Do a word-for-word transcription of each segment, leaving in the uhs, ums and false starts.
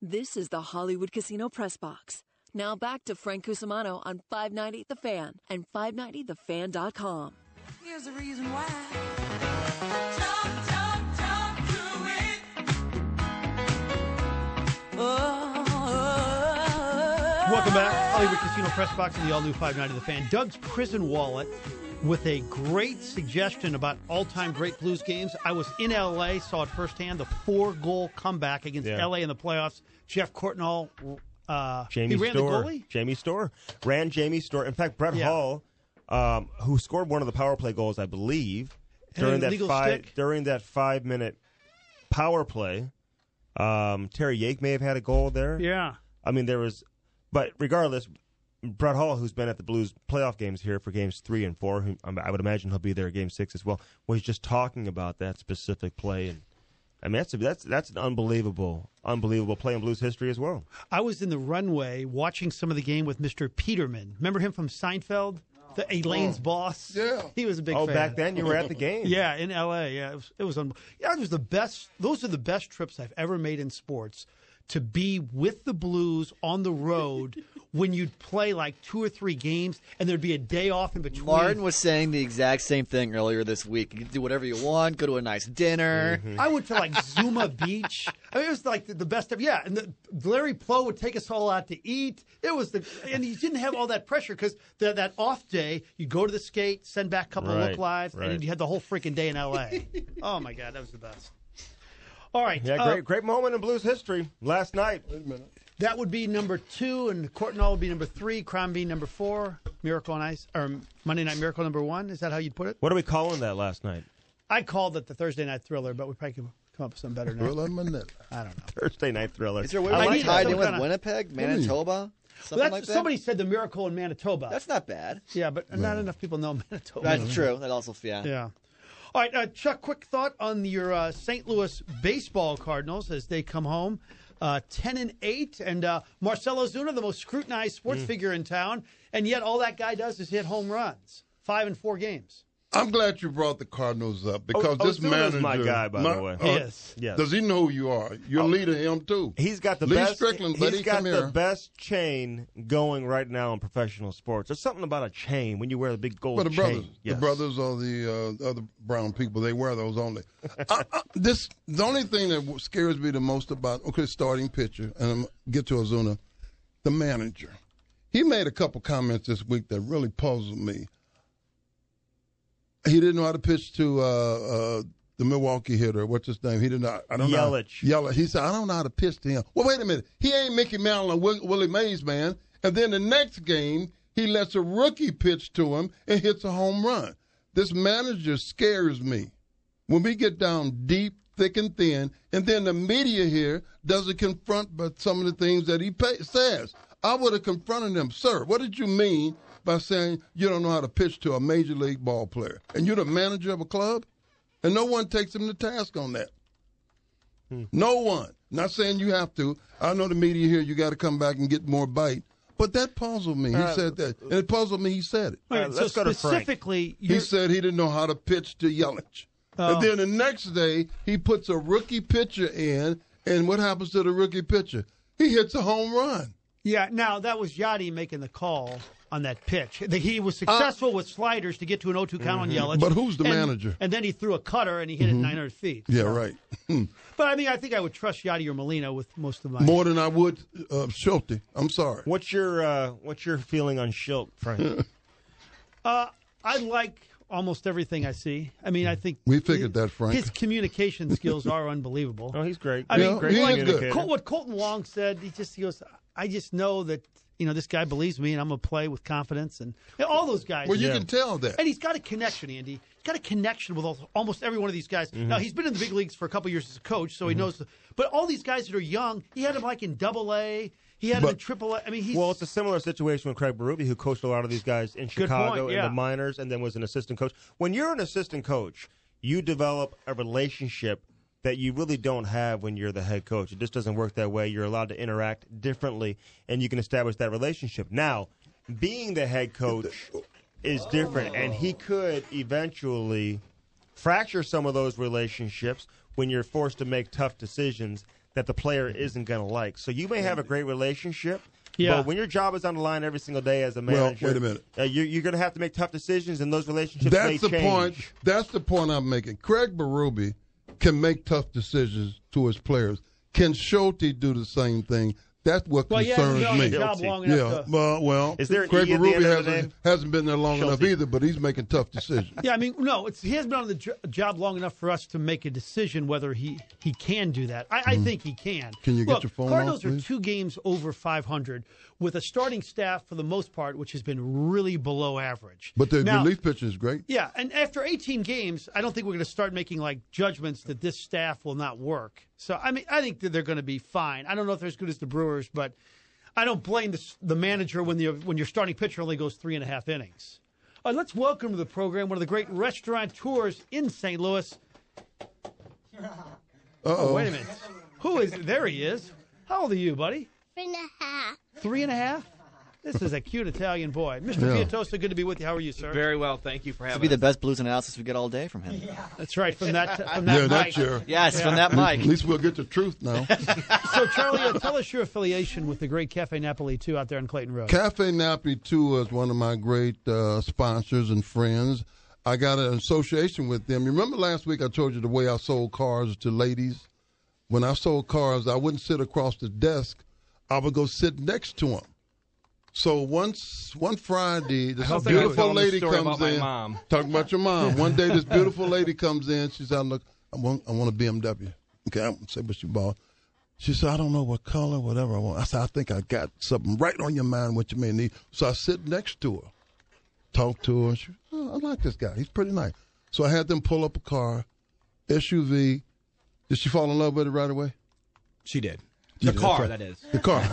This is the Hollywood Casino Press Box. Now back to Frank Cusimano on five ninety The Fan and five ninety the fan dot com. Here's the reason why. Jump, jump, jump to it. Oh, oh, oh. Welcome back. Hollywood Casino Press Box and the all-new five ninety The Fan. Doug's Prison Wallet with a great suggestion about all-time great Blues games. I was in L A, saw it firsthand, the four-goal comeback against Yeah. L A in the playoffs. Jeff Courtnall, uh, Jamie he ran Storr. the goalie? Jamie Storr. Ran Jamie Storr. In fact, Brett Yeah. Hull, um, who scored one of the power play goals, I believe, during An that illegal five stick? during that five minute power play. Um, Terry Yake may have had a goal there. Yeah. I mean, there was, but regardless, Brett Hull, who's been at the Blues playoff games here for games three and four, who, I would imagine he'll be there at game six as well, was just talking about that specific play. And I mean, that's a, that's that's an unbelievable, unbelievable play in Blues history as well. I was in the runway watching some of the game with Mister Peterman. Remember him from Seinfeld? The Elaine's boss? Yeah. He was a big Oh, fan. back then you were at the game. Yeah, in L A. Yeah, it was. It was. Un- yeah, it was the best. Those are the best trips I've ever made in sports. To be with the Blues on the road when you'd play like two or three games, and there'd be a day off in between. Martin was saying the exact same thing earlier this week. You can do whatever you want, go to a nice dinner. Mm-hmm. I went to like Zuma Beach. I mean, it was like the, the best of. Yeah, and the, Larry Plow would take us all out to eat. It was the, and you didn't have all that pressure because that off day, you'd go to the skate, send back a couple of Right, look lives, right. and you had the whole freaking day in L A. Oh my God, that was the best. All right. Yeah, uh, great, great moment in Blues history last night. Wait a minute. That would be number two, and Courtnall would be number three, Crombie number four, Miracle on Ice, or Monday Night Miracle number one. Is that how you'd put it? What are we calling that last night? I called it the Thursday Night Thriller, but we probably could come up with some better name. Thriller Manila. I don't know. Thursday Night Thriller. Is there a way I we like can that. tie it Some in with kinda- Winnipeg, Manitoba? Well, Something that's, like that? somebody said the Miracle in Manitoba. That's not bad. yeah, but not enough people know Manitoba. That's true. That also, yeah. Yeah. All right, uh, Chuck, quick thought on your uh, Saint Louis baseball Cardinals as they come home. Uh, ten and eight, and uh, Marcelo Zuna, the most scrutinized sports figure in town, and yet all that guy does is hit home runs. Five and four games. I'm glad you brought the Cardinals up because Oh, this Ozuna's manager. my guy, by the way. uh, Yes. Yes. Does he know who you are? You're leader him too. He's got the Lee best. Strickland, he's buddy, got come the here. best chain going right now in professional sports. There's something about a chain when you wear the big gold But the chain. brothers, Yes. the brothers are the uh, other brown people. They wear those only. uh, uh, this the only thing that scares me the most about okay, starting pitcher, and I'm get to Ozuna, the manager. He made a couple comments this week that really puzzled me. He didn't know how to pitch to uh, uh, the Milwaukee hitter. What's his name? He didn't know. I don't Yelich. know. Yelich. He said, I don't know how to pitch to him. Well, wait a minute. He ain't Mickey Mantle and Will- Willie Mays, man. And then the next game, he lets a rookie pitch to him and hits a home run. This manager scares me. When we get down deep, thick, and thin, and then the media here doesn't confront but some of the things that he pay- says. I would have confronted him, sir, what did you mean by saying you don't know how to pitch to a major league ball player? And you're the manager of a club? And no one takes him to task on that. Hmm. No one. Not saying you have to. I know the media here, you got to come back and get more bite. But that puzzled me. He Uh, said that. And it puzzled me he said it. All right, right, so let's go to Frank. specifically, He you're- said he didn't know how to pitch to Yelich. Oh. And then the next day, he puts a rookie pitcher in, and what happens to the rookie pitcher? He hits a home run. yeah. Now that was Yachty making the call on that pitch. The- He was Uh, successul with sliders to get to an oh two count on Yelich. But who's the and, manager? And then he threw a cutter and he hit it nine hundred feet. Yeah, So- right. But I mean, I think I would trust Yachty or Molina with most of my. More than I would uh, Schulte. I'm sorry. What's your uh, What's your feeling on Schilt, Frank? Uh, I like almost everything I see. I mean, I think We figured that, Frank. His communication skills are unbelievable. oh, he's great. I Yeah, mean, great he is good. communicator. Col- what Colton Long said, he just he goes, I just know that you know this guy believes me, and I'm gonna play with confidence, and, and all those guys. Well, you Yeah. can tell that. And he's got a connection, Andy. He's got a connection with al- almost every one of these guys. Mm-hmm. Now he's been in the big leagues for a couple years as a coach, so he knows. The, but all these guys that are young, he had him like in Double A. He had him in But- Triple A. I mean, he's Well, it's a similar situation with Craig Berube, who coached a lot of these guys in Good Chicago point, in yeah. the minors and then was an assistant coach. When you're an assistant coach, you develop a relationship that you really don't have when you're the head coach. It just doesn't work that way. You're allowed to interact differently, and you can establish that relationship. Now, being the head coach is different, and he could eventually fracture some of those relationships when you're forced to make tough decisions that the player isn't going to like. So you may have a great relationship, Yeah. but when your job is on the line every single day as a Well, manager, wait a minute. Uh, you're, you're going to have to make tough decisions, and those relationships may That's the change. point. That's the point I'm making. Craig Berube can make tough decisions to his players. Can Schulte do the same thing? That's what Well, he hasn't concerns been on me. the job long Yeah, enough to. well, well, Is there an Craig E at the Berube end of the hasn't, name? hasn't been there long enough Schulte. either, but he's making tough decisions. Yeah, I mean, no, it's, he hasn't been on the jo- job long enough for us to make a decision whether he, he can do that. I, I think he can. Can you get Look, your phone Cardinals off, are please? two games over five hundred with a starting staff for the most part, which has been really below average. But the Now- relief pitching is great. Yeah, and after eighteen games, I don't think we're going to start making like judgments that this staff will not work. So I mean, I think that they're going to be fine. I don't know if they're as good as the Brewers, but I don't blame the, the manager when the when your starting pitcher only goes three and a half innings. All right, let's welcome to the program one of the great restaurateurs in Saint Louis. Uh-oh. Wait a minute, who is? There he is. How old are you, buddy? Three and a half. Three and a half. This is a cute Italian boy, Mister Yeah. Piatosa. Good to be with you. How are you, sir? Very well, thank you for This having will be the us. best blues analysis we get all day from him. That's right. From that from that Yeah, mic. that's your. Yes, from that At mic. least we'll get the truth now. So, Charlie, uh, tell us your affiliation with the great Cafe Napoli, too, out there on Clayton Road. Cafe Napoli, too, is one of my great uh, sponsors and friends. I got an association with them. You remember last week I told you the way I sold cars to ladies? When I sold cars, I wouldn't sit across the desk. I would go sit next to them. So once one Friday, this don't think I beautiful told him the lady story comes about my in. mom. Talking about your mom. One day, this beautiful lady comes in. She said, "Look, I want, I want a B M W." Okay, I say what you bought. She said, "I don't know what color, whatever I want." I said, "I think I got something right on your mind, what you may need." So I sit next to her, talk to her. She, oh, I like this guy. He's pretty nice. So I had them pull up a car, S U V. Did she fall in love with it right away? She did. Yeah, The car, that's that is. The car.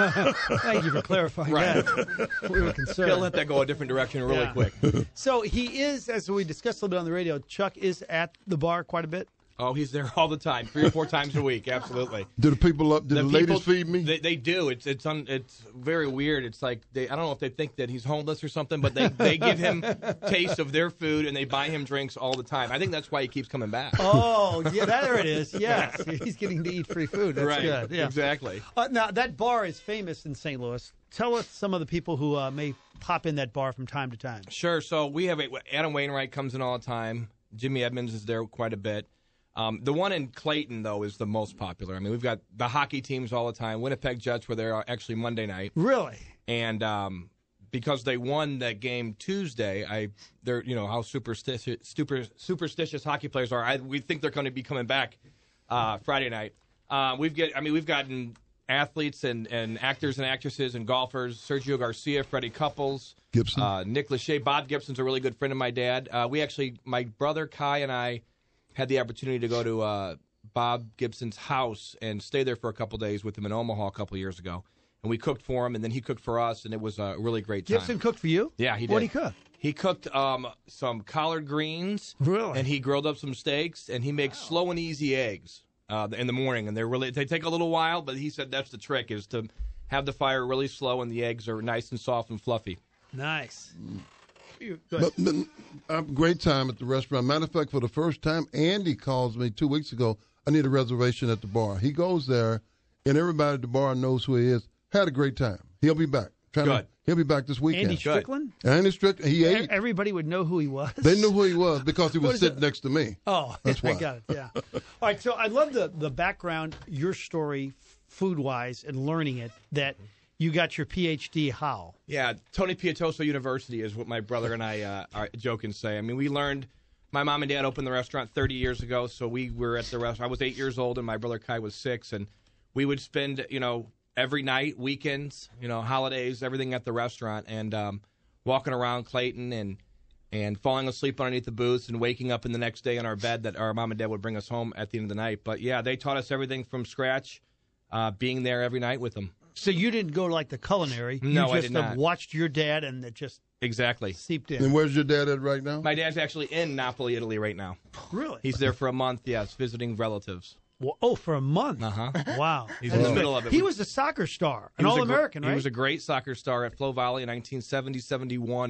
Thank you for clarifying Right. that. We were He'll concerned. let that go a different direction really Yeah. quick. So he is, as we discussed a little bit on the radio, Chuck is at the bar quite a bit. Oh, he's there all the time, three or four times a week. Absolutely. Do the people up? Do the, ladies people- feed me? They, they do. It's it's un, it's very weird. It's like they I don't know if they think that he's homeless or something, but they, they give him taste of their food and they buy him drinks all the time. I think that's why he keeps coming back. Oh, yeah, there it is. Yes, he's getting to eat free food. That's right. good. Yeah. Exactly. Uh, now, that bar is famous in Saint Louis. Tell us some of the people who uh, may pop in that bar from time to time. Sure. So we have a, Adam Wainwright comes in all the time. Jimmy Edmonds is there quite a bit. Um, the one in Clayton, though, is the most popular. I mean, we've got the hockey teams all the time. Winnipeg Jets were there actually Monday night, Really? and um, because they won that game Tuesday, I they're you know how superstitious super, superstitious hockey players are. I, we think they're going to be coming back uh, Friday night. Uh, we've get I mean we've gotten athletes and, and actors and actresses and golfers: Sergio Garcia, Freddie Couples, Gibson. uh, Nick Lachey. Bob Gibson's a really good friend of my dad. Uh, we actually, my brother Kai and I had the opportunity to go to uh, Bob Gibson's house and stay there for a couple days with him in Omaha a couple years ago. And we cooked for him, and then he cooked for us, and it was a really great time. Gibson cooked for you? Yeah, he did. What'd he cook? He cooked um, some collard greens. Really? And he grilled up some steaks, and he makes slow and easy eggs uh, in the morning. And they're really they take a little while, but he said that's the trick, is to have the fire really slow and the eggs are nice and soft and fluffy. Nice. You- But, but I have a great time at the restaurant. Matter of fact, for the first time, Andy calls me two weeks ago. I need a reservation at the bar. He goes there, and everybody at the bar knows who he is. Had a great time. He'll be back. Trying to- Good. he'll be back this weekend. Andy Strickland? Andy Strickland. He E- ate. Everybody would know who he was. They knew who he was because he What was is sitting it? next to me. Oh, That's I why. got it. Yeah. All right. So I love the the background, your story, food wise, and learning it. That you got your P H D. How? Yeah, Tony Piatoso University is what my brother and I uh, are joke and say. I mean, we learned. My mom and dad opened the restaurant thirty years ago, so we were at the restaurant. I was eight years old, and my brother Kai was six, and we would spend, you know, every night, weekends, you know, holidays, everything at the restaurant, and um, walking around Clayton and and falling asleep underneath the booths and waking up in the next day in our bed that our mom and dad would bring us home at the end of the night. But yeah, they taught us everything from scratch, uh, being there every night with them. So you didn't go to like the culinary. You No, just I did uh, not. watched your dad, and it just Exactly. seeped And in. where's your dad at right now? My dad's actually in Napoli, Italy right now. Really? He's there for a month, yes, visiting relatives. Well, oh, for a month. Uh-huh. Wow. He's in the middle of it. He was a soccer star, He an was a gr- All-American, right? He was a great soccer star at Flo Valley in nineteen seventy seventy-one.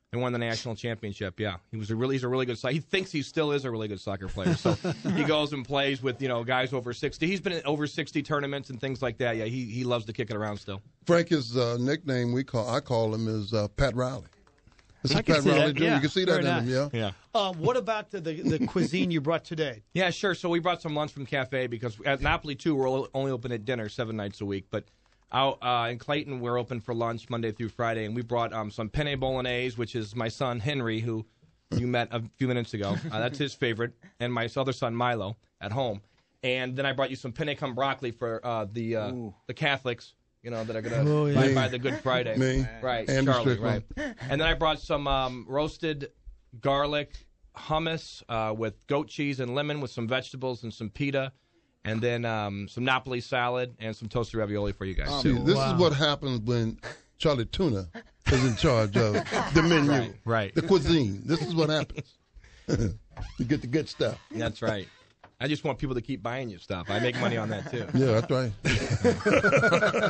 and won the national championship. Yeah, he was a really he's a really good. He thinks he still is a really good soccer player. So he goes and plays with you know guys over sixty. He's been in over sixty tournaments and things like that. Yeah, he he loves to kick it around still. Frank's uh, nickname we call I call him is uh, Pat Riley. This I is can Pat see Riley that, Junior yeah. You can see that Very in nice. him, yeah. Yeah. Um, what about the, the the cuisine you brought today? Yeah, sure. So we brought some lunch from Cafe because at Napoli too we're o- only open at dinner seven nights a week, but. Out uh, in Clayton, we're open for lunch Monday through Friday, and we brought um, some penne bolognese, which is my son Henry, who you met a few minutes ago. Uh, that's his favorite, and my other son Milo at home. And then I brought you some penne con broccoli for uh, the uh, the Catholics, you know, that are going to Oh, yeah. buy, Me. buy the Good Friday. Me. Right, Andy Charlie, Strickland. right. And then I brought some um, roasted garlic hummus uh, with goat cheese and lemon with some vegetables and some pita. And then um, some Napoli salad and some toasted ravioli for you guys. See, too. this Wow. is what happens when Charlie Tuna is in charge of the menu, Right, right. the cuisine. This is what happens. You get the good stuff. That's right. I just want people to keep buying you stuff. I make money on that, too. Yeah, that's right.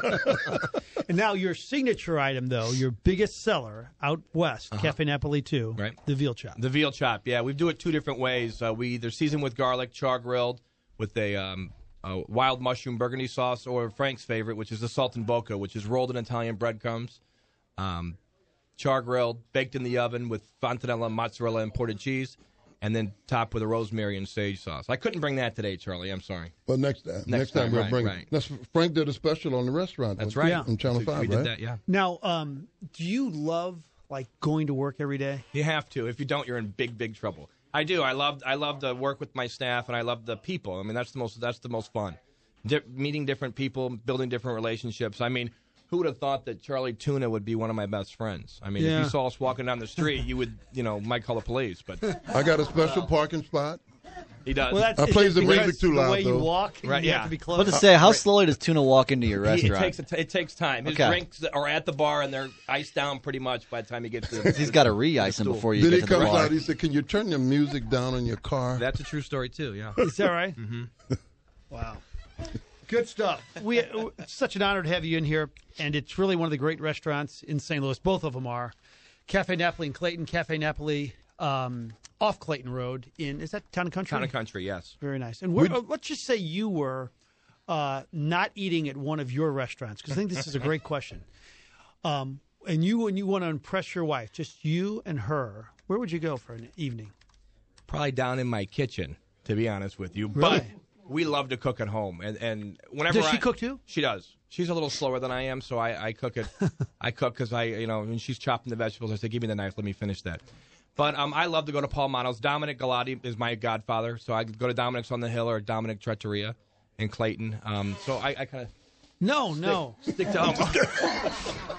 And now your signature item, though, your biggest seller out west, Cafe Napoli two, Right. the veal chop. The veal chop, yeah. We do it two different ways. Uh, we either season with garlic, char grilled, with a, um, a wild mushroom burgundy sauce, or Frank's favorite, which is the salt and boca, which is rolled in Italian breadcrumbs, um, char grilled, baked in the oven with fontanella, mozzarella, imported cheese, and then topped with a rosemary and sage sauce. I couldn't bring that today, Charlie. I'm sorry. Well, next time. Next, time, time, we'll right, bring right. it. That's, Frank did a special on the restaurant. That's on- right. Yeah. On Channel We- five, we right? did that, yeah. Now, um, do you love like going to work every day? You have to. If you don't, you're in big, big trouble. I do. I love. I love to work with my staff, and I love the people. I mean, that's the most. That's the most fun. Di- meeting different people, building different relationships. I mean, who would have thought that Charlie Tuna would be one of my best friends? I mean, Yeah. if you saw us walking down the street, you would, you know, might call the police. But I got a special parking spot. he does. Well, that's I is plays it the because music too loud, The way you though. walk, Right, you yeah. have to be I close. was about to say, how slowly does Tuna walk into your He- it restaurant? takes a t- it takes time. His Okay. drinks are at the bar, and they're iced down pretty much by the time he gets to. He's got to re-ice him stool. before you Then get he to the comes bar. out, he said, can you turn your music down in your car? That's a true story too. Yeah. Is that right? Mm-hmm. Wow. Good stuff. We it's such an honor to have you in here, and it's really one of the great restaurants in Saint Louis. Both of them are Cafe Napoli in Clayton, Cafe Napoli um, off Clayton Road in is that Town and Country? Town and Country, yes. Very nice. And where, uh, let's just say you were uh, not eating at one of your restaurants, because I think this is a great question. Um, and you and you want to impress your wife, just you and her. Where would you go for an evening? Probably down in my kitchen, to be honest with you. Really? But we love to cook at home, and and whenever Does she I- cook too? She does. She's a little slower than I am, so I, I cook it. I cook because I, you know, when she's chopping the vegetables, I say, "Give me the knife, let me finish that." But um, I love to go to Paul Mano's. Dominic Galati is my godfather, so I go to Dominic's on the Hill or Dominic Trattoria in Clayton. Um, so I, I kind of No, no, stick to home.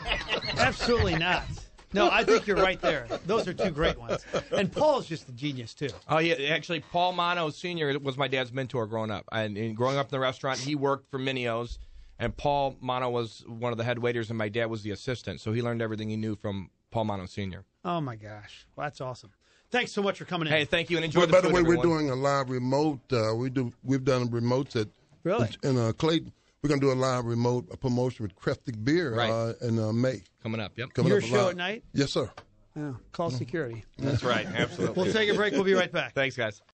absolutely not. No, I think you're right there. Those are two great ones. And Paul's just a genius too. Oh yeah, actually, Paul Mano Senior was my dad's mentor growing up. And, and growing up in the restaurant, he worked for Minio's, and Paul Mano was one of the head waiters, and my dad was the assistant. So he learned everything he knew from Paul Mano Senior Oh my gosh, well, that's awesome. Thanks so much for coming in. Hey, thank you, and enjoy Well, the by food, the way, everyone. we're doing a live remote. Uh, we do. We've done remotes at Really? in uh, Clayton. We're gonna do a live remote a promotion with Kräftig Beer Right. uh, in uh, May. coming up. Yep, Coming Your up show live. at night? Yes, sir. Yeah, call security. that's right. Absolutely. We'll take a break. We'll be right back. Thanks, guys.